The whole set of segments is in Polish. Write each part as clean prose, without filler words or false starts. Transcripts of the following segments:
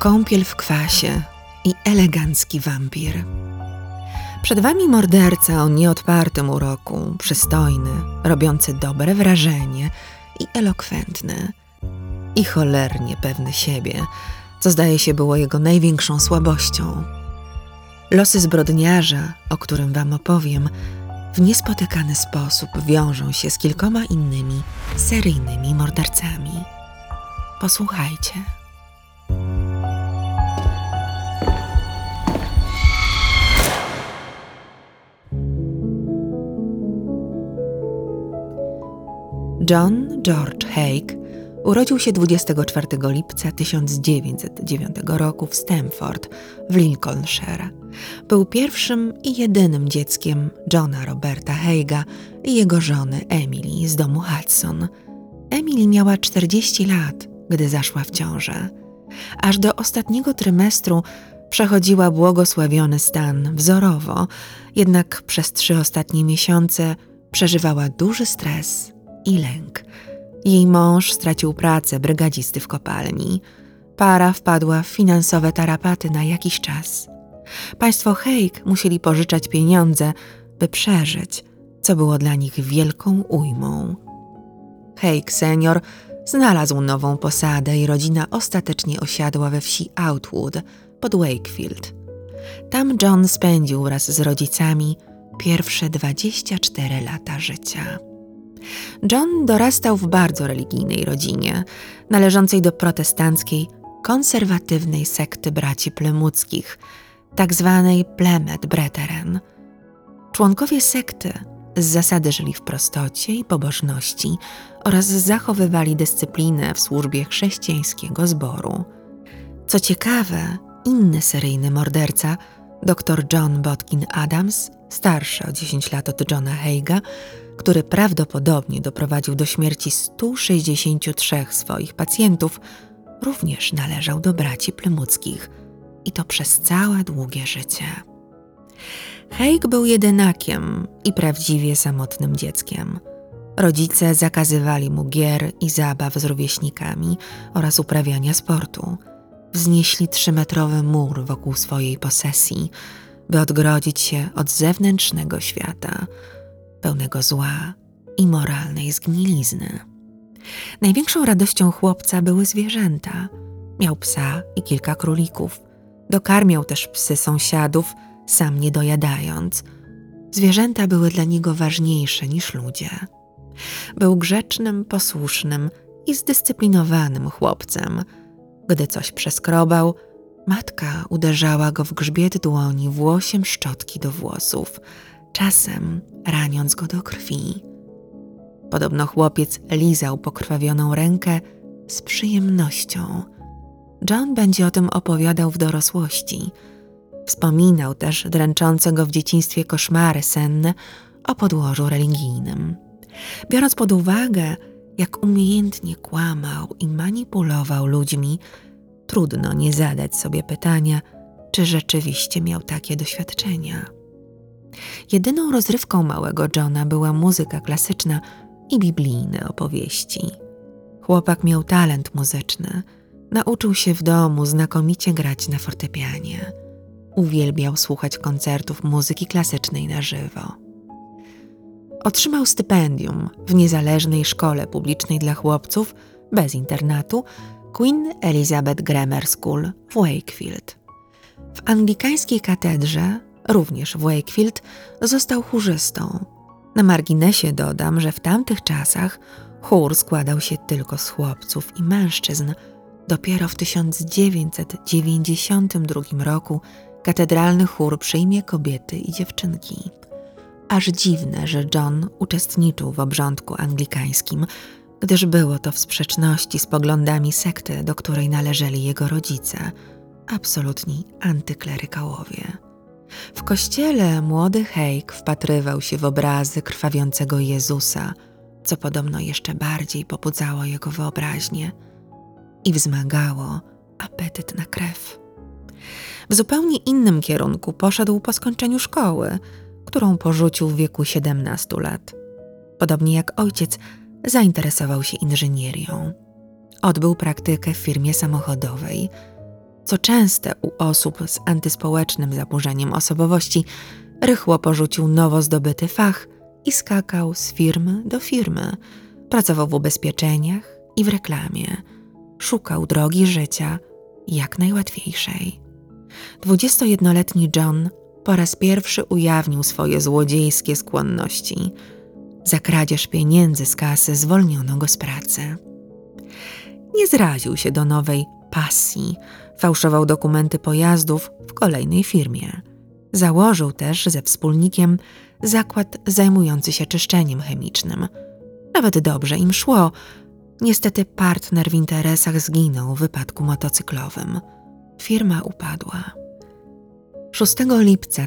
Kąpiel w kwasie i elegancki wampir. Przed wami morderca o nieodpartym uroku, przystojny, robiący dobre wrażenie i elokwentny. I cholernie pewny siebie, co zdaje się było jego największą słabością. Losy zbrodniarza, o którym wam opowiem, w niespotykany sposób wiążą się z kilkoma innymi seryjnymi mordercami. Posłuchajcie. John George Haigh urodził się 24 lipca 1909 roku w Stamford w Lincolnshire. Był pierwszym i jedynym dzieckiem Johna Roberta Haigha i jego żony Emily z domu Hudson. Emily miała 40 lat, gdy zaszła w ciążę. Aż do ostatniego trymestru przechodziła błogosławiony stan wzorowo, jednak przez 3 ostatnie miesiące przeżywała duży stres i lęk. Jej mąż stracił pracę brygadzisty w kopalni. Para wpadła w finansowe tarapaty na jakiś czas. Państwo Haigh musieli pożyczać pieniądze, by przeżyć, co było dla nich wielką ujmą. Haigh senior znalazł nową posadę i rodzina ostatecznie osiadła we wsi Outwood pod Wakefield. Tam John spędził wraz z rodzicami pierwsze 24 lata życia. John dorastał w bardzo religijnej rodzinie, należącej do protestanckiej, konserwatywnej sekty braci plymuckich, tak zwanej Plymouth Brethren. Członkowie sekty z zasady żyli w prostocie i pobożności oraz zachowywali dyscyplinę w służbie chrześcijańskiego zboru. Co ciekawe, inny seryjny morderca, dr John Bodkin Adams, starszy o 10 lat od Johna Haigha, który prawdopodobnie doprowadził do śmierci 163 swoich pacjentów, również należał do braci plymuckich i to przez całe długie życie. Haigh był jedynakiem i prawdziwie samotnym dzieckiem. Rodzice zakazywali mu gier i zabaw z rówieśnikami oraz uprawiania sportu. Wznieśli 3-metrowy mur wokół swojej posesji, by odgrodzić się od zewnętrznego świata, pełnego zła i moralnej zgnilizny. Największą radością chłopca były zwierzęta. Miał psa i kilka królików. Dokarmiał też psy sąsiadów, sam nie dojadając. Zwierzęta były dla niego ważniejsze niż ludzie. Był grzecznym, posłusznym i zdyscyplinowanym chłopcem. Gdy coś przeskrobał, matka uderzała go w grzbiet dłoni włosiem szczotki do włosów, czasem raniąc go do krwi. Podobno chłopiec lizał pokrwawioną rękę z przyjemnością. John będzie o tym opowiadał w dorosłości. Wspominał też dręczące go w dzieciństwie koszmary senne o podłożu religijnym. Biorąc pod uwagę, jak umiejętnie kłamał i manipulował ludźmi, trudno nie zadać sobie pytania, czy rzeczywiście miał takie doświadczenia. Jedyną rozrywką małego Johna była muzyka klasyczna i biblijne opowieści. Chłopak miał talent muzyczny. Nauczył się w domu znakomicie grać na fortepianie. Uwielbiał słuchać koncertów muzyki klasycznej na żywo. Otrzymał stypendium w niezależnej szkole publicznej dla chłopców, bez internatu, Queen Elizabeth Grammar School w Wakefield. W anglikańskiej katedrze, również w Wakefield, został chórzystą. Na marginesie dodam, że w tamtych czasach chór składał się tylko z chłopców i mężczyzn. Dopiero w 1992 roku katedralny chór przyjmie kobiety i dziewczynki. Aż dziwne, że John uczestniczył w obrządku anglikańskim, gdyż było to w sprzeczności z poglądami sekty, do której należeli jego rodzice, absolutni antyklerykałowie. W kościele młody Haigh wpatrywał się w obrazy krwawiącego Jezusa, co podobno jeszcze bardziej pobudzało jego wyobraźnię i wzmagało apetyt na krew. W zupełnie innym kierunku poszedł po skończeniu szkoły, którą porzucił w wieku 17 lat. Podobnie jak ojciec, zainteresował się inżynierią. Odbył praktykę w firmie samochodowej. co częste u osób z antyspołecznym zaburzeniem osobowości, rychło porzucił nowo zdobyty fach i skakał z firmy do firmy. Pracował w ubezpieczeniach i w reklamie. Szukał drogi życia jak najłatwiejszej. 21-letni John po raz pierwszy ujawnił swoje złodziejskie skłonności. Za kradzież pieniędzy z kasy zwolniono go z pracy. Nie zraził się do nowej pasji. Fałszował dokumenty pojazdów w kolejnej firmie. Założył też ze wspólnikiem zakład zajmujący się czyszczeniem chemicznym. Nawet dobrze im szło. Niestety partner w interesach zginął w wypadku motocyklowym. Firma upadła. 6 lipca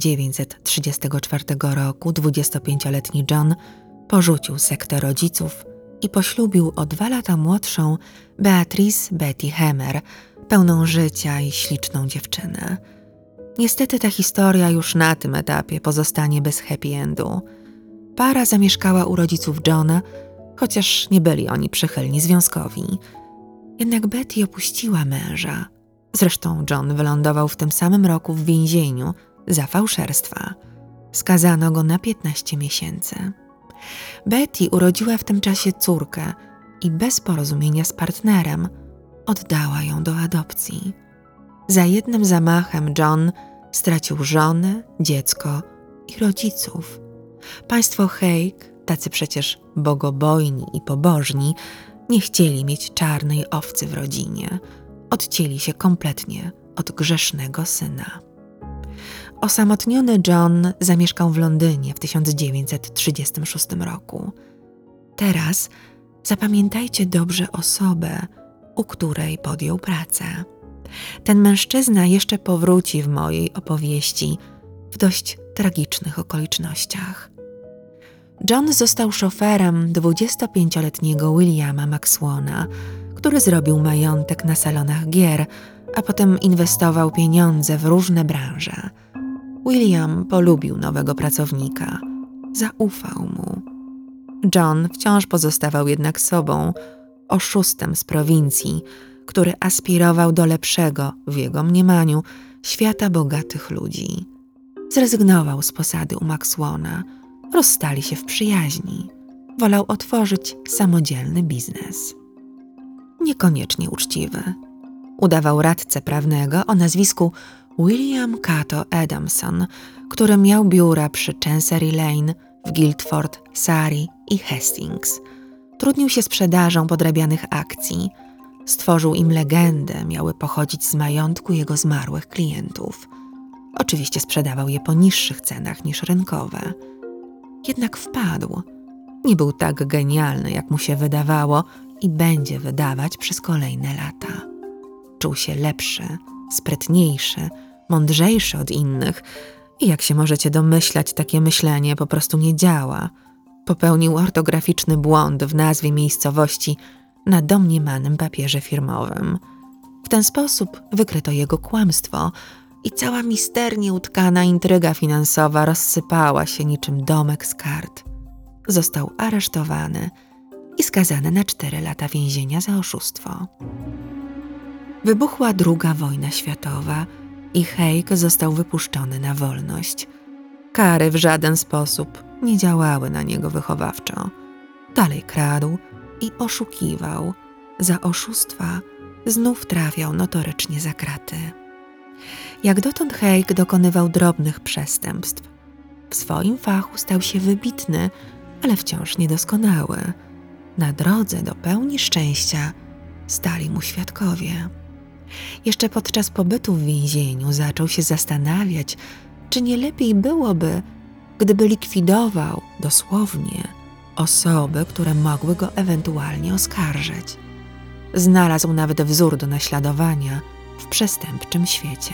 1934 roku 25-letni John porzucił sektę rodziców i poślubił o 2 lata młodszą Beatrice Betty Hemmer, pełną życia i śliczną dziewczynę. Niestety ta historia już na tym etapie pozostanie bez happy endu. Para zamieszkała u rodziców Johna, chociaż nie byli oni przychylni związkowi. Jednak Betty opuściła męża. Zresztą John wylądował w tym samym roku w więzieniu za fałszerstwa. Skazano go na 15 miesięcy. Betty urodziła w tym czasie córkę i bez porozumienia z partnerem oddała ją do adopcji. Za jednym zamachem John stracił żonę, dziecko i rodziców. Państwo Haig, tacy przecież bogobojni i pobożni, nie chcieli mieć czarnej owcy w rodzinie. Odcięli się kompletnie od grzesznego syna. Osamotniony John zamieszkał w Londynie w 1936 roku. Teraz zapamiętajcie dobrze osobę, u której podjął pracę. Ten mężczyzna jeszcze powróci w mojej opowieści w dość tragicznych okolicznościach. John został szoferem 25-letniego Williama Maxwona, który zrobił majątek na salonach gier, a potem inwestował pieniądze w różne branże. William polubił nowego pracownika. Zaufał mu. John wciąż pozostawał jednak sobą, oszustem z prowincji, który aspirował do lepszego, w jego mniemaniu, świata bogatych ludzi. Zrezygnował z posady u Maxwona. Rozstali się w przyjaźni. Wolał otworzyć samodzielny biznes. Niekoniecznie uczciwy. Udawał radcę prawnego o nazwisku William Cato Adamson, który miał biura przy Chancery Lane w Guildford, Surrey i Hastings. Trudnił się sprzedażą podrabianych akcji. Stworzył im legendę, miały pochodzić z majątku jego zmarłych klientów. Oczywiście sprzedawał je po niższych cenach niż rynkowe. Jednak wpadł. Nie był tak genialny, jak mu się wydawało i będzie wydawać przez kolejne lata. Czuł się lepszy, sprytniejszy, mądrzejszy od innych i jak się możecie domyślać, takie myślenie po prostu nie działa. Popełnił ortograficzny błąd w nazwie miejscowości na domniemanym papierze firmowym. W ten sposób wykryto jego kłamstwo i cała misternie utkana intryga finansowa rozsypała się niczym domek z kart. Został aresztowany i skazany na 4 lata więzienia za oszustwo. Wybuchła II wojna światowa i Haig został wypuszczony na wolność. Kary w żaden sposób nie działały na niego wychowawczo. Dalej kradł i oszukiwał. Za oszustwa znów trafiał notorycznie za kraty. Jak dotąd Haig dokonywał drobnych przestępstw. W swoim fachu stał się wybitny, ale wciąż niedoskonały. Na drodze do pełni szczęścia stali mu świadkowie. Jeszcze podczas pobytu w więzieniu zaczął się zastanawiać, czy nie lepiej byłoby, gdyby likwidował, dosłownie, osoby, które mogły go ewentualnie oskarżyć. Znalazł nawet wzór do naśladowania w przestępczym świecie.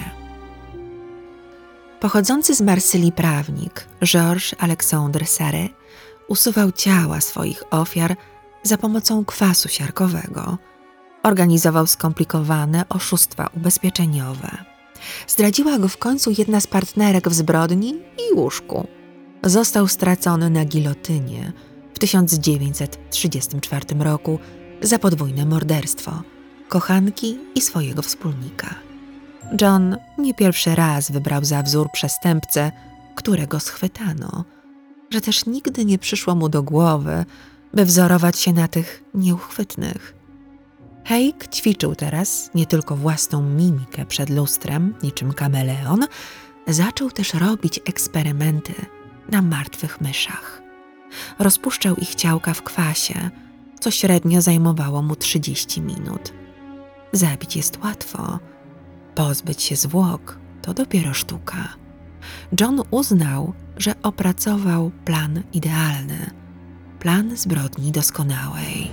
Pochodzący z Marsylii prawnik Georges Alexandre Sarre usuwał ciała swoich ofiar za pomocą kwasu siarkowego. Organizował skomplikowane oszustwa ubezpieczeniowe. Zdradziła go w końcu jedna z partnerek w zbrodni i łóżku. Został stracony na gilotynie w 1934 roku za podwójne morderstwo, kochanki i swojego wspólnika. John nie pierwszy raz wybrał za wzór przestępcę, którego schwytano, że też nigdy nie przyszło mu do głowy, by wzorować się na tych nieuchwytnych. Haig ćwiczył teraz nie tylko własną mimikę przed lustrem, niczym kameleon, zaczął też robić eksperymenty na martwych myszach. Rozpuszczał ich ciałka w kwasie, co średnio zajmowało mu 30 minut. Zabić jest łatwo, pozbyć się zwłok to dopiero sztuka. John uznał, że opracował plan idealny, plan zbrodni doskonałej.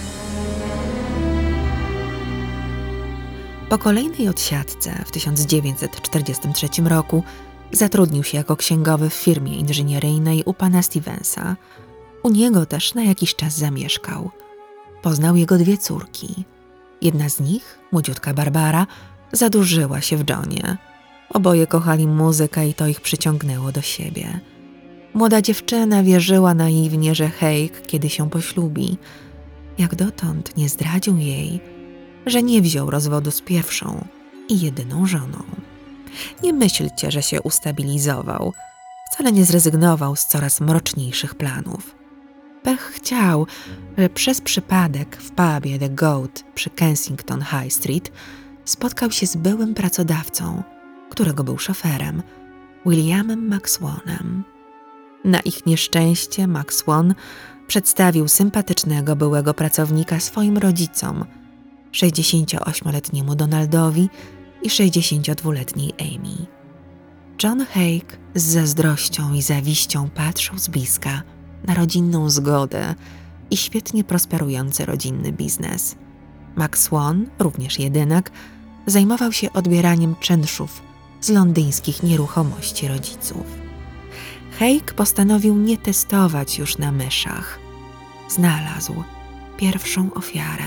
Po kolejnej odsiadce w 1943 roku zatrudnił się jako księgowy w firmie inżynieryjnej u pana Stevensa. U niego też na jakiś czas zamieszkał. Poznał jego 2 córki. Jedna z nich, młodziutka Barbara, zadurzyła się w Johnie. Oboje kochali muzykę i to ich przyciągnęło do siebie. Młoda dziewczyna wierzyła naiwnie, że Haig kiedy się poślubi. Jak dotąd nie zdradził jej, że nie wziął rozwodu z pierwszą i jedyną żoną. Nie myślcie, że się ustabilizował. Wcale nie zrezygnował z coraz mroczniejszych planów. Pech chciał, że przez przypadek w pubie The Goat przy Kensington High Street spotkał się z byłym pracodawcą, którego był szoferem, Williamem McSwanem. Na ich nieszczęście McSwan przedstawił sympatycznego byłego pracownika swoim rodzicom, 68-letniemu Donaldowi i 62-letniej Amy. John Haig z zazdrością i zawiścią patrzył z bliska na rodzinną zgodę i świetnie prosperujący rodzinny biznes. McSwan, również jedynak, zajmował się odbieraniem czynszów z londyńskich nieruchomości rodziców. Haig postanowił nie testować już na myszach. Znalazł pierwszą ofiarę.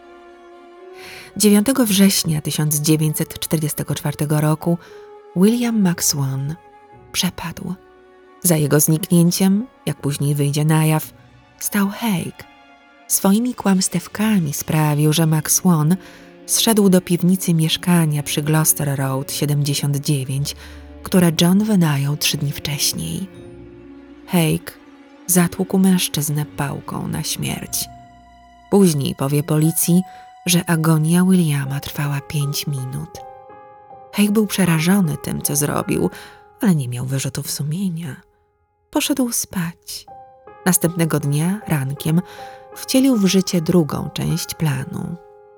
9 września 1944 roku William McSwan przepadł. Za jego zniknięciem, jak później wyjdzie na jaw, stał Haig. Swoimi kłamstewkami sprawił, że McSwan zszedł do piwnicy mieszkania przy Gloucester Road 79, które John wynajął 3 dni wcześniej. Haig zatłukł mężczyznę pałką na śmierć. Później powie policji, że agonia Williama trwała 5 minut. Haig był przerażony tym, co zrobił, ale nie miał wyrzutów sumienia. Poszedł spać. Następnego dnia, rankiem, wcielił w życie drugą część planu.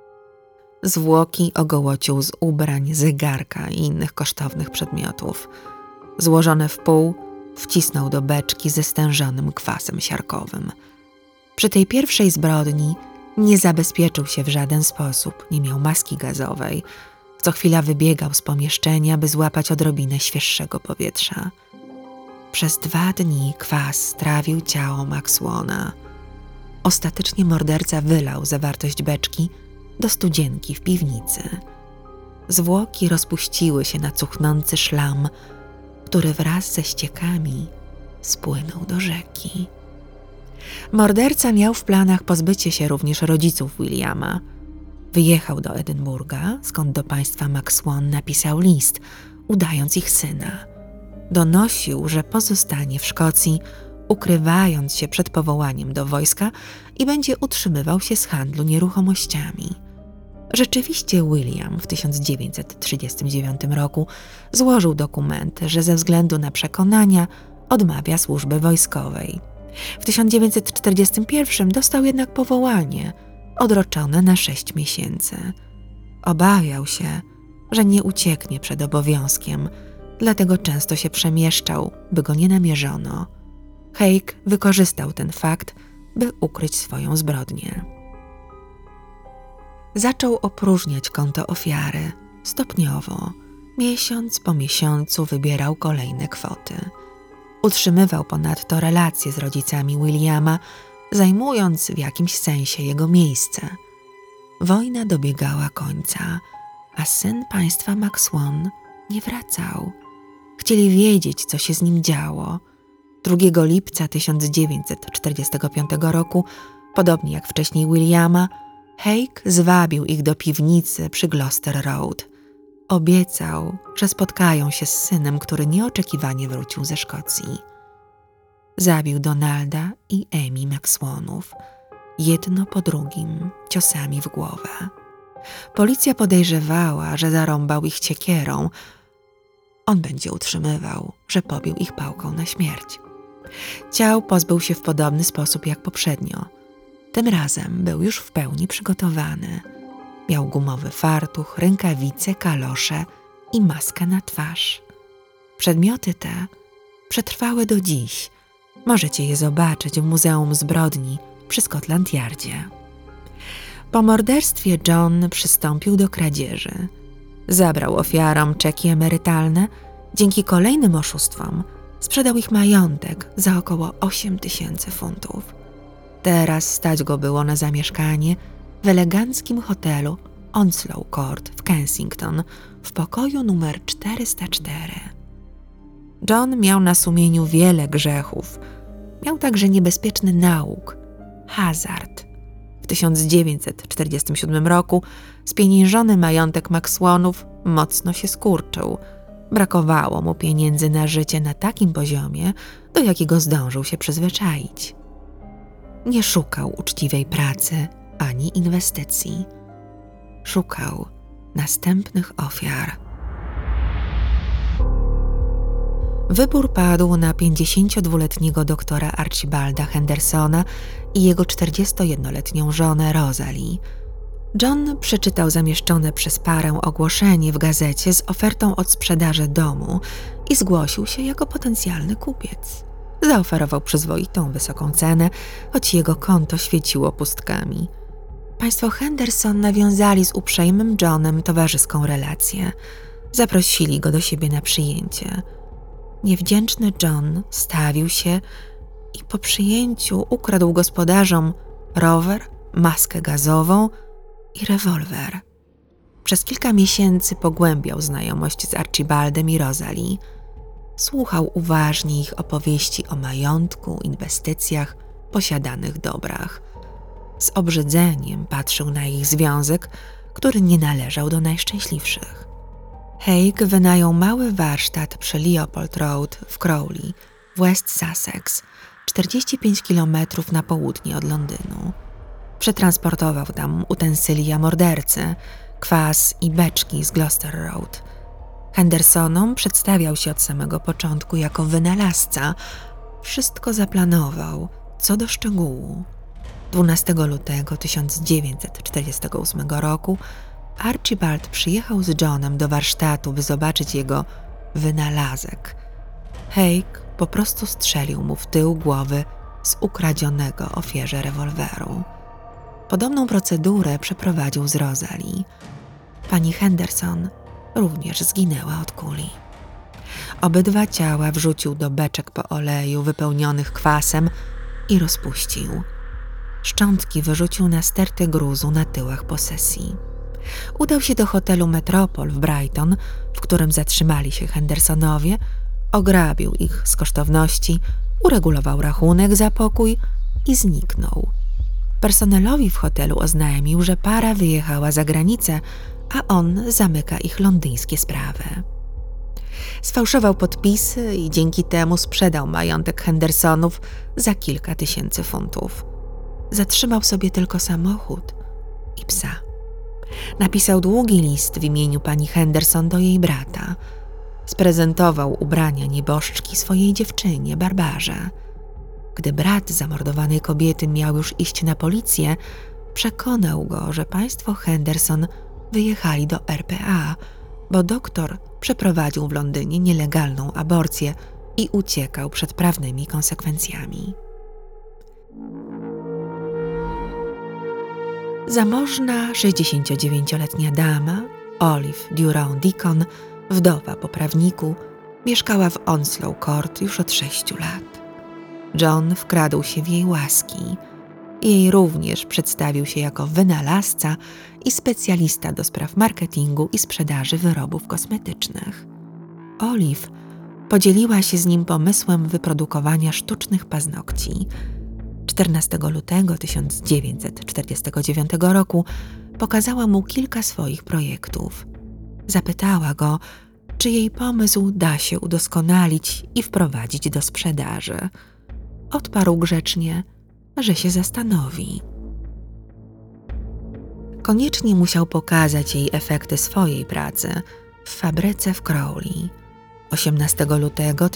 Zwłoki ogołocił z ubrań, zegarka i innych kosztownych przedmiotów. Złożone w pół, wcisnął do beczki ze stężonym kwasem siarkowym. Przy tej pierwszej zbrodni nie zabezpieczył się w żaden sposób, nie miał maski gazowej. Co chwila wybiegał z pomieszczenia, by złapać odrobinę świeższego powietrza. Przez 2 dni kwas trawił ciało McSwana. Ostatecznie morderca wylał zawartość beczki do studzienki w piwnicy. Zwłoki rozpuściły się na cuchnący szlam, który wraz ze ściekami spłynął do rzeki. Morderca miał w planach pozbycie się również rodziców Williama. Wyjechał do Edynburga, skąd do państwa McSwan napisał list, udając ich syna. Donosił, że pozostanie w Szkocji, ukrywając się przed powołaniem do wojska i będzie utrzymywał się z handlu nieruchomościami. Rzeczywiście William w 1939 roku złożył dokumenty, że ze względu na przekonania odmawia służby wojskowej. W 1941 dostał jednak powołanie, odroczone na 6 miesięcy. Obawiał się, że nie ucieknie przed obowiązkiem, dlatego często się przemieszczał, by go nie namierzono. Haig wykorzystał ten fakt, by ukryć swoją zbrodnię. Zaczął opróżniać konto ofiary. Stopniowo, miesiąc po miesiącu wybierał kolejne kwoty. Utrzymywał ponadto relacje z rodzicami Williama, zajmując w jakimś sensie jego miejsce. Wojna dobiegała końca, a syn państwa McSwan nie wracał. Chcieli wiedzieć, co się z nim działo. 2 lipca 1945 roku, podobnie jak wcześniej Williama, Haig zwabił ich do piwnicy przy Gloucester Road. Obiecał, że spotkają się z synem, który nieoczekiwanie wrócił ze Szkocji. Zabił Donalda i Amy McSwanów, jedno po drugim, ciosami w głowę. Policja podejrzewała, że zarąbał ich siekierą. On będzie utrzymywał, że pobił ich pałką na śmierć. Ciał pozbył się w podobny sposób jak poprzednio. Tym razem był już w pełni przygotowany. Miał gumowy fartuch, rękawice, kalosze i maskę na twarz. Przedmioty te przetrwały do dziś. Możecie je zobaczyć w Muzeum Zbrodni przy Scotland Yardzie. Po morderstwie John przystąpił do kradzieży. Zabrał ofiarom czeki emerytalne. Dzięki kolejnym oszustwom sprzedał ich majątek za około 8 000 funtów. Teraz stać go było na zamieszkanie w eleganckim hotelu Onslow Court w Kensington w pokoju numer 404. John miał na sumieniu wiele grzechów. Miał także niebezpieczny nauk – hazard. W 1947 roku spieniężony majątek McSwanów mocno się skurczył. Brakowało mu pieniędzy na życie na takim poziomie, do jakiego zdążył się przyzwyczaić. Nie szukał uczciwej pracy ani inwestycji. Szukał następnych ofiar. Wybór padł na 52-letniego doktora Archibalda Hendersona i jego 41-letnią żonę Rosalie. John przeczytał zamieszczone przez parę ogłoszenie w gazecie z ofertą odsprzedaży domu i zgłosił się jako potencjalny kupiec. Zaoferował przyzwoitą, wysoką cenę, choć jego konto świeciło pustkami. Państwo Henderson nawiązali z uprzejmym Johnem towarzyską relację. Zaprosili go do siebie na przyjęcie. Niewdzięczny John stawił się i po przyjęciu ukradł gospodarzom rower, maskę gazową i rewolwer. Przez kilka miesięcy pogłębiał znajomość z Archibaldem i Rosalie. Słuchał uważnie ich opowieści o majątku, inwestycjach, posiadanych dobrach. Z obrzydzeniem patrzył na ich związek, który nie należał do najszczęśliwszych. Haig wynajął mały warsztat przy Leopold Road w Crowley, w West Sussex, 45 km na południe od Londynu. Przetransportował tam utensylia mordercy, kwas i beczki z Gloucester Road. Hendersonom przedstawiał się od samego początku jako wynalazca. Wszystko zaplanował, co do szczegółu. 12 lutego 1948 roku Archibald przyjechał z Johnem do warsztatu, by zobaczyć jego wynalazek. Haig po prostu strzelił mu w tył głowy z ukradzionego ofierze rewolweru. Podobną procedurę przeprowadził z Rosalie. Pani Henderson również zginęła od kuli. Obydwa ciała wrzucił do beczek po oleju wypełnionych kwasem i rozpuścił. Szczątki wyrzucił na sterty gruzu na tyłach posesji. Udał się do hotelu Metropol w Brighton, w którym zatrzymali się Hendersonowie, ograbił ich z kosztowności, uregulował rachunek za pokój i zniknął. Personelowi w hotelu oznajmił, że para wyjechała za granicę, a on zamyka ich londyńskie sprawy. Sfałszował podpisy i dzięki temu sprzedał majątek Hendersonów za kilka tysięcy funtów. Zatrzymał sobie tylko samochód i psa. Napisał długi list w imieniu pani Henderson do jej brata. Sprezentował ubrania nieboszczki swojej dziewczynie, Barbarze. Gdy brat zamordowanej kobiety miał już iść na policję, przekonał go, że państwo Henderson wyjechali do RPA, bo doktor przeprowadził w Londynie nielegalną aborcję i uciekał przed prawnymi konsekwencjami. Zamożna 69-letnia dama, Olive Durand Deacon, wdowa po prawniku, mieszkała w Onslow Court już od 6 lat. John wkradł się w jej łaski. Jej również przedstawił się jako wynalazca i specjalista do spraw marketingu i sprzedaży wyrobów kosmetycznych. Olive podzieliła się z nim pomysłem wyprodukowania sztucznych paznokci. 14 lutego 1949 roku pokazała mu kilka swoich projektów. Zapytała go, czy jej pomysł da się udoskonalić i wprowadzić do sprzedaży. Odparł grzecznie, że się zastanowi. Koniecznie musiał pokazać jej efekty swojej pracy w fabryce w Crowley. 18 lutego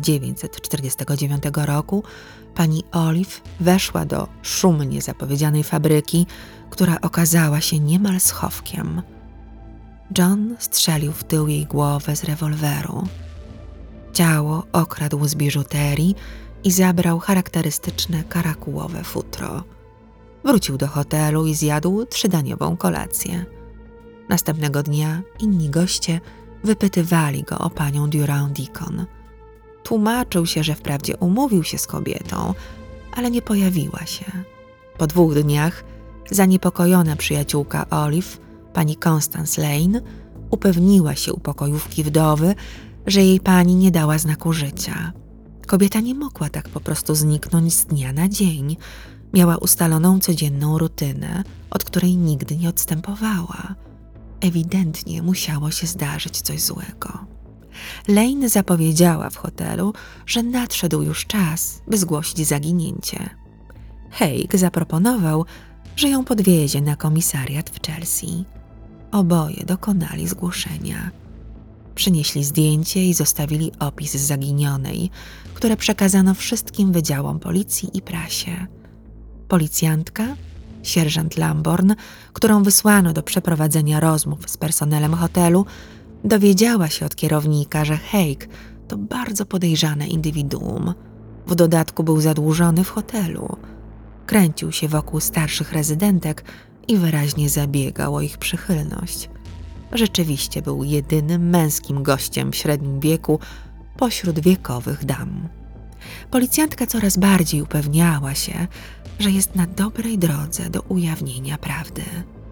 1949 roku pani Olive weszła do szumnie zapowiedzianej fabryki, która okazała się niemal schowkiem. John strzelił w tył jej głowę z rewolweru. Ciało okradł z biżuterii i zabrał charakterystyczne karakułowe futro. Wrócił do hotelu i zjadł 3-daniową kolację. Następnego dnia inni goście wypytywali go o panią Durand-Deacon. Tłumaczył się, że wprawdzie umówił się z kobietą, ale nie pojawiła się. Po 2 dniach zaniepokojona przyjaciółka Olive, pani Constance Lane, upewniła się u pokojówki wdowy, że jej pani nie dała znaku życia. Kobieta nie mogła tak po prostu zniknąć z dnia na dzień. Miała ustaloną codzienną rutynę, od której nigdy nie odstępowała. Ewidentnie musiało się zdarzyć coś złego. Lane zapowiedziała w hotelu, że nadszedł już czas, by zgłosić zaginięcie. Haig zaproponował, że ją podwiezie na komisariat w Chelsea. Oboje dokonali zgłoszenia. Przynieśli zdjęcie i zostawili opis zaginionej, które przekazano wszystkim wydziałom policji i prasie. Policjantka, sierżant Lamborn, którą wysłano do przeprowadzenia rozmów z personelem hotelu, dowiedziała się od kierownika, że Haig to bardzo podejrzane indywiduum. W dodatku był zadłużony w hotelu. Kręcił się wokół starszych rezydentek i wyraźnie zabiegał o ich przychylność. Rzeczywiście był jedynym męskim gościem w średnim wieku pośród wiekowych dam. Policjantka coraz bardziej upewniała się, że jest na dobrej drodze do ujawnienia prawdy.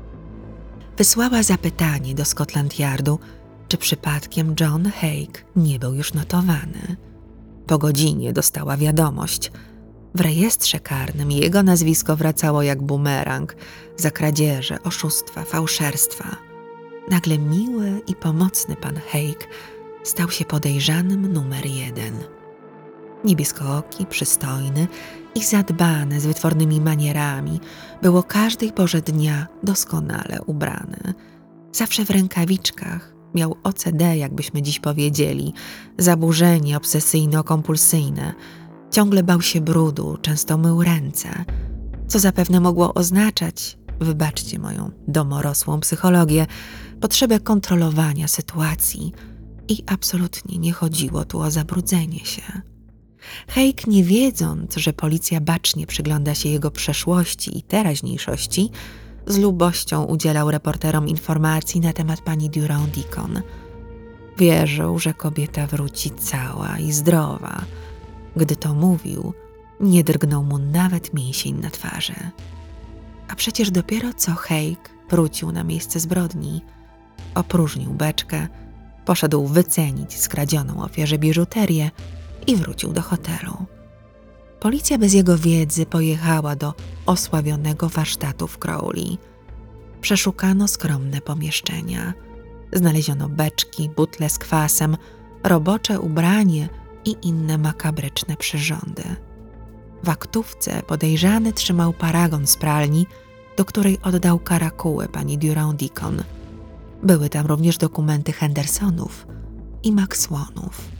Wysłała zapytanie do Scotland Yardu, czy przypadkiem John Haig nie był już notowany. Po godzinie dostała wiadomość. W rejestrze karnym jego nazwisko wracało jak bumerang za kradzieże, oszustwa, fałszerstwa. Nagle miły i pomocny pan Haig stał się podejrzanym numer 1. Niebieskooki, przystojny i zadbany, z wytwornymi manierami, był o każdej porze dnia doskonale ubrany. Zawsze w rękawiczkach, miał OCD, jakbyśmy dziś powiedzieli, zaburzenie obsesyjno-kompulsyjne. Ciągle bał się brudu, często mył ręce, co zapewne mogło oznaczać, wybaczcie moją domorosłą psychologię, potrzebę kontrolowania sytuacji i absolutnie nie chodziło tu o zabrudzenie się. Haig, nie wiedząc, że policja bacznie przygląda się jego przeszłości i teraźniejszości, z lubością udzielał reporterom informacji na temat pani Durand-Deacon. Wierzył, że kobieta wróci cała i zdrowa. Gdy to mówił, nie drgnął mu nawet mięsień na twarzy. A przecież dopiero co Haig wrócił na miejsce zbrodni. Opróżnił beczkę, poszedł wycenić skradzioną ofierze biżuterię i wrócił do hotelu. Policja bez jego wiedzy pojechała do osławionego warsztatu w Crowley. Przeszukano skromne pomieszczenia. Znaleziono beczki, butle z kwasem, robocze ubranie i inne makabryczne przyrządy. W aktówce podejrzany trzymał paragon z pralni, do której oddał karakuły pani Durand-Deacon. Były tam również dokumenty Hendersonów i Maxwellów.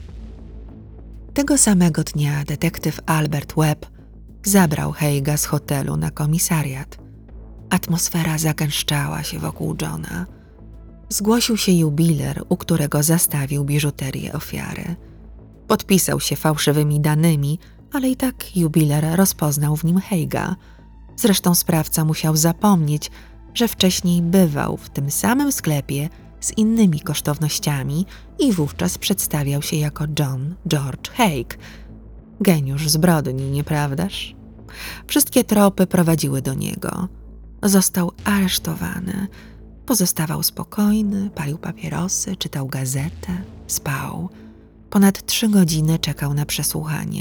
Tego samego dnia detektyw Albert Webb zabrał Haiga z hotelu na komisariat. Atmosfera zagęszczała się wokół Johna. Zgłosił się jubiler, u którego zastawił biżuterię ofiary. Podpisał się fałszywymi danymi, ale i tak jubiler rozpoznał w nim Haiga. Zresztą sprawca musiał zapomnieć, że wcześniej bywał w tym samym sklepie z innymi kosztownościami i wówczas przedstawiał się jako John George Haig. Geniusz zbrodni, nieprawdaż? Wszystkie tropy prowadziły do niego. Został aresztowany. Pozostawał spokojny, palił papierosy, czytał gazetę, spał. Ponad 3 godziny czekał na przesłuchanie.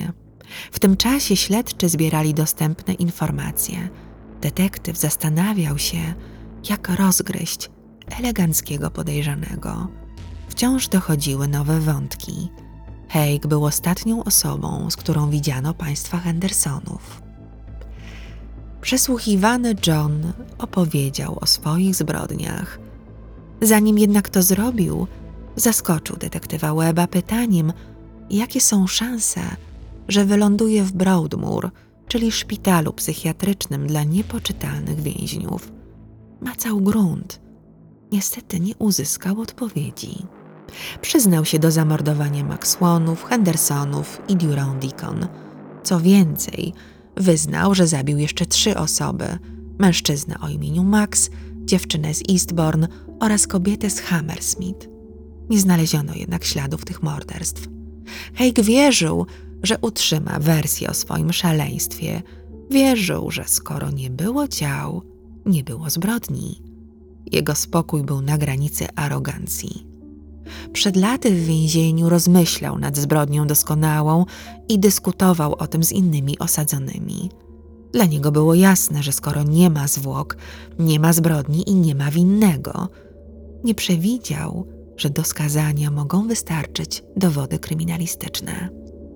W tym czasie śledczy zbierali dostępne informacje. Detektyw zastanawiał się, jak rozgryźć eleganckiego podejrzanego. Wciąż dochodziły nowe wątki. Haig był ostatnią osobą, z którą widziano państwa Hendersonów. Przesłuchiwany John opowiedział o swoich zbrodniach. Zanim jednak to zrobił, zaskoczył detektywa Webba pytaniem, jakie są szanse, że wyląduje w Broadmoor, czyli szpitalu psychiatrycznym dla niepoczytalnych więźniów. Macał grunt. Niestety nie uzyskał odpowiedzi. Przyznał się do zamordowania Maxwellów, Hendersonów i Durand Deacon. Co więcej, wyznał, że zabił jeszcze 3 osoby: mężczyznę o imieniu Max, dziewczynę z Eastbourne oraz kobietę z Hammersmith. Nie znaleziono jednak śladów tych morderstw. Haig wierzył, że utrzyma wersję o swoim szaleństwie. Wierzył, że skoro nie było ciał, nie było zbrodni. Jego spokój był na granicy arogancji. Przed laty w więzieniu rozmyślał nad zbrodnią doskonałą i dyskutował o tym z innymi osadzonymi. Dla niego było jasne, że skoro nie ma zwłok, nie ma zbrodni i nie ma winnego. Nie przewidział, że do skazania mogą wystarczyć dowody kryminalistyczne.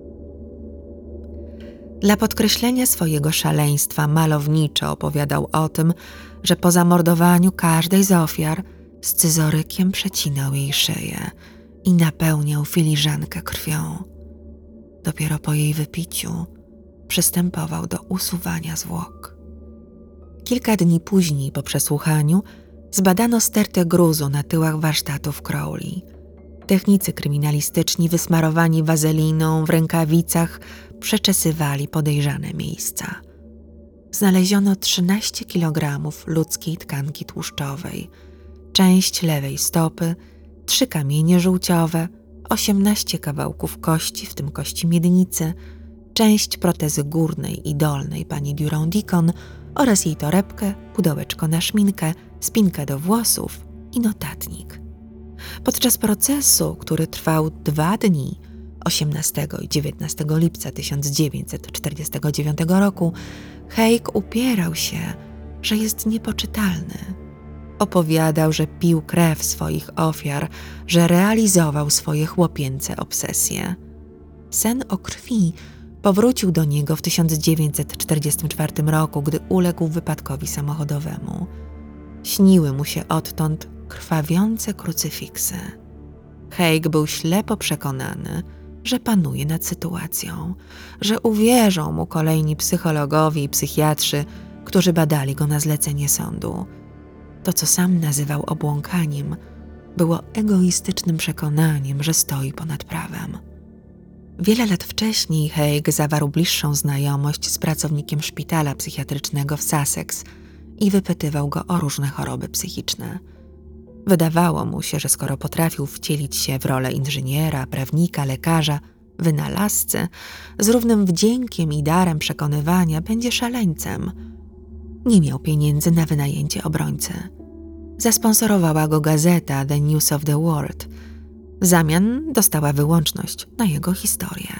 Dla podkreślenia swojego szaleństwa malowniczo opowiadał o tym, że po zamordowaniu każdej z ofiar scyzorykiem przecinał jej szyję i napełniał filiżankę krwią. Dopiero po jej wypiciu przystępował do usuwania zwłok. Kilka dni później po przesłuchaniu zbadano stertę gruzu na tyłach warsztatów Crowley. Technicy kryminalistyczni wysmarowani wazeliną w rękawicach przeczesywali podejrzane miejsca. Znaleziono 13 kg ludzkiej tkanki tłuszczowej, część lewej stopy, 3 kamienie żółciowe, 18 kawałków kości, w tym kości miednicy, część protezy górnej i dolnej pani Durand Deacon oraz jej torebkę, pudełeczko na szminkę, spinkę do włosów i notatnik. Podczas procesu, który trwał 2 dni, 18 i 19 lipca 1949 roku, Haig upierał się, że jest niepoczytalny. Opowiadał, że pił krew swoich ofiar, że realizował swoje chłopięce obsesje. Sen o krwi powrócił do niego w 1944 roku, gdy uległ wypadkowi samochodowemu. Śniły mu się odtąd krwawiące krucyfiksy. Haig był ślepo przekonany, że panuje nad sytuacją, że uwierzą mu kolejni psychologowie i psychiatrzy, którzy badali go na zlecenie sądu. To, co sam nazywał obłąkaniem, było egoistycznym przekonaniem, że stoi ponad prawem. Wiele lat wcześniej Haig zawarł bliższą znajomość z pracownikiem szpitala psychiatrycznego w Sussex i wypytywał go o różne choroby psychiczne. Wydawało mu się, że skoro potrafił wcielić się w rolę inżyniera, prawnika, lekarza, wynalazcy, z równym wdziękiem i darem przekonywania będzie szaleńcem. Nie miał pieniędzy na wynajęcie obrońcy. Zasponsorowała go gazeta The News of the World. W zamian dostała wyłączność na jego historię.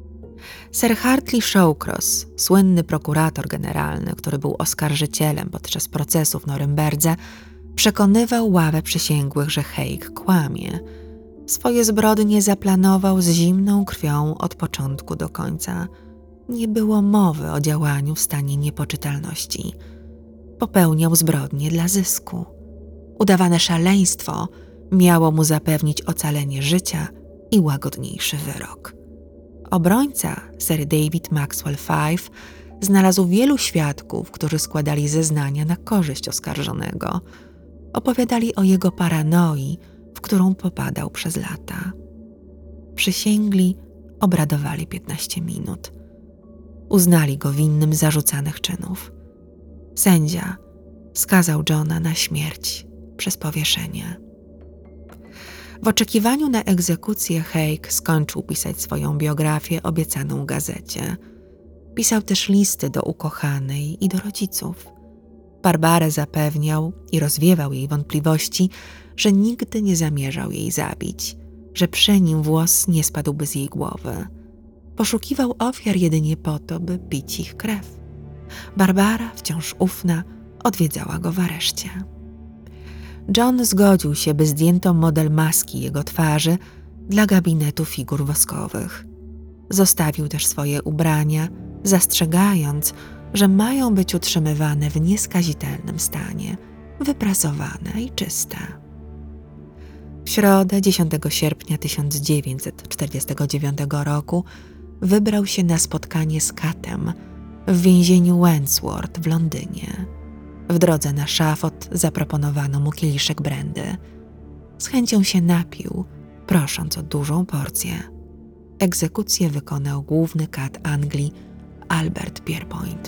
Sir Hartley Shawcross, słynny prokurator generalny, który był oskarżycielem podczas procesu w Norymberdze, przekonywał ławę przysięgłych, że Haig kłamie. Swoje zbrodnie zaplanował z zimną krwią od początku do końca. Nie było mowy o działaniu w stanie niepoczytalności. Popełniał zbrodnie dla zysku. Udawane szaleństwo miało mu zapewnić ocalenie życia i łagodniejszy wyrok. Obrońca, Sir David Maxwell Fyfe, znalazł wielu świadków, którzy składali zeznania na korzyść oskarżonego. Opowiadali o jego paranoi, w którą popadał przez lata. Przysięgli obradowali 15 minut. Uznali go winnym zarzucanych czynów. Sędzia skazał Johna na śmierć przez powieszenie. W oczekiwaniu na egzekucję Haig skończył pisać swoją biografię obiecaną gazecie. Pisał też listy do ukochanej i do rodziców. Barbarę zapewniał i rozwiewał jej wątpliwości, że nigdy nie zamierzał jej zabić, że przy nim włos nie spadłby z jej głowy. Poszukiwał ofiar jedynie po to, by pić ich krew. Barbara, wciąż ufna, odwiedzała go w areszcie. John zgodził się, by zdjęto model maski jego twarzy dla gabinetu figur woskowych. Zostawił też swoje ubrania, zastrzegając, że mają być utrzymywane w nieskazitelnym stanie, wyprasowane i czyste. W środę 10 sierpnia 1949 roku wybrał się na spotkanie z Katem w więzieniu Wandsworth w Londynie. W drodze na szafot zaproponowano mu kieliszek brandy. Z chęcią się napił, prosząc o dużą porcję. Egzekucję wykonał główny kat Anglii Albert Pierpoint.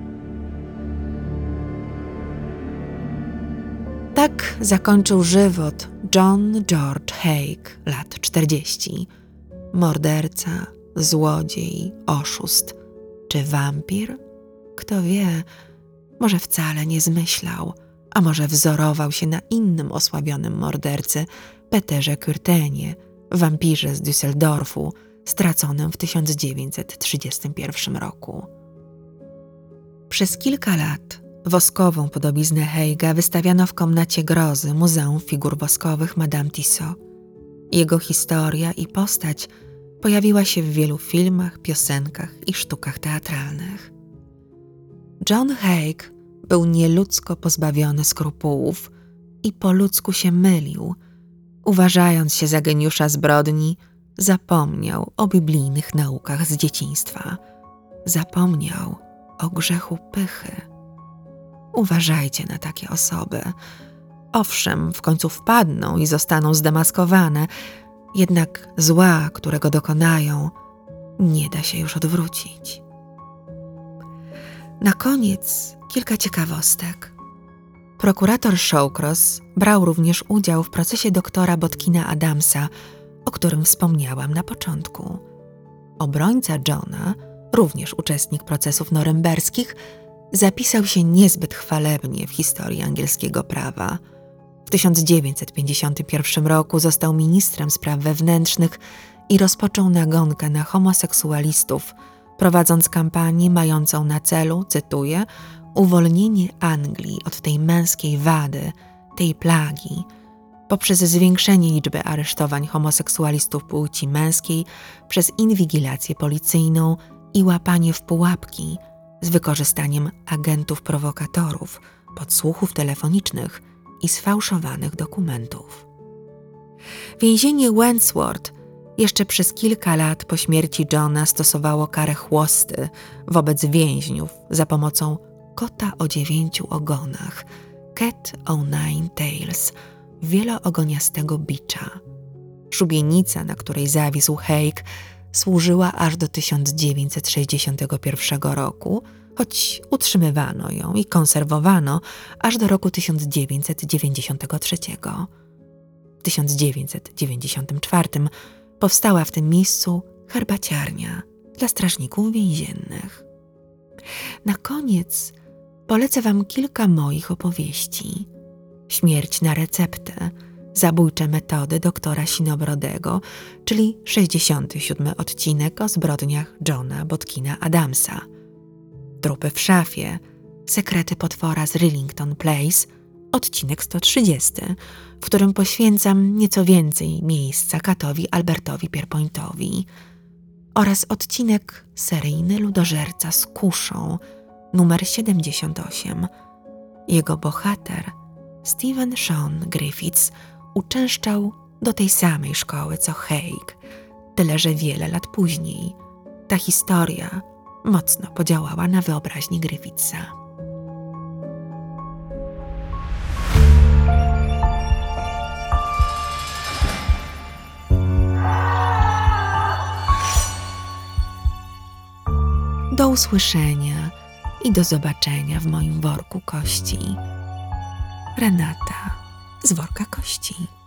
Tak zakończył żywot John George Haigh, lat 40. Morderca, złodziej, oszust czy wampir? Kto wie, może wcale nie zmyślał, a może wzorował się na innym osławionym mordercy, Peterze Kürtenie, wampirze z Düsseldorfu, straconym w 1931 roku. Przez kilka lat woskową podobiznę Haigha wystawiano w komnacie grozy Muzeum Figur Woskowych Madame Tissot. Jego historia i postać pojawiła się w wielu filmach, piosenkach i sztukach teatralnych. John Haigh był nieludzko pozbawiony skrupułów i po ludzku się mylił. Uważając się za geniusza zbrodni, zapomniał o biblijnych naukach z dzieciństwa. Zapomniał o grzechu pychy. Uważajcie na takie osoby. Owszem, w końcu wpadną i zostaną zdemaskowane, jednak zła, którego dokonają, nie da się już odwrócić. Na koniec kilka ciekawostek. Prokurator Shawcross brał również udział w procesie doktora Botkina Adamsa, o którym wspomniałam na początku. Obrońca Johna, również uczestnik procesów norymberskich, zapisał się niezbyt chwalebnie w historii angielskiego prawa. W 1951 roku został ministrem spraw wewnętrznych i rozpoczął nagonkę na homoseksualistów, prowadząc kampanię mającą na celu, cytuję, uwolnienie Anglii od tej męskiej wady, tej plagi, poprzez zwiększenie liczby aresztowań homoseksualistów płci męskiej przez inwigilację policyjną i łapanie w pułapki z wykorzystaniem agentów prowokatorów, podsłuchów telefonicznych i sfałszowanych dokumentów. Więzienie Wandsworth jeszcze przez kilka lat po śmierci Johna stosowało karę chłosty wobec więźniów za pomocą kota o 9 ogonach, Cat o 9 Tails, wieloogoniastego bicza. Szubienica, na której zawisł Haigh, służyła aż do 1961 roku, choć utrzymywano ją i konserwowano aż do roku 1993. W 1994 powstała w tym miejscu herbaciarnia dla strażników więziennych. Na koniec polecę wam kilka moich opowieści. Śmierć na receptę, zabójcze metody doktora Sinobrodego, czyli 67 odcinek o zbrodniach Johna Botkina Adamsa. Trupy w szafie, sekrety potwora z Rillington Place, odcinek 130, w którym poświęcam nieco więcej miejsca katowi Albertowi Pierpointowi, oraz odcinek Seryjny ludożerca z kuszą, numer 78. Jego bohater, Stephen Sean Griffiths, uczęszczał do tej samej szkoły co Haigh, tyle że wiele lat później. Ta historia mocno podziałała na wyobraźnię Griffithsa. Do usłyszenia i do zobaczenia w moim worku kości. Renata z worka kości.